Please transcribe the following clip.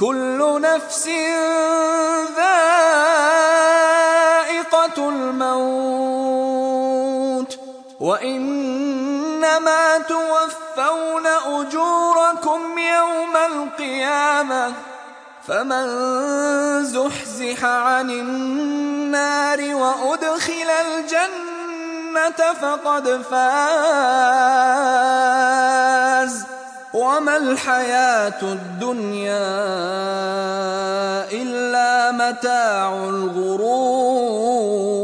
كل نفس ذائقة الموت وإنما توفون أجوركم يوم القيامة فمن زحزح عن النار وأدخل الجنة فقد فاز وما الحياة الدنيا إلا متاع الغرور.